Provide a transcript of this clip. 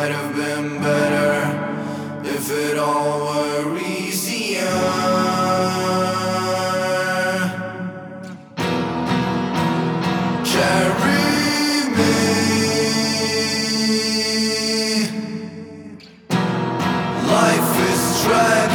might have been better if it all were easier. Carry me. Life is tragic.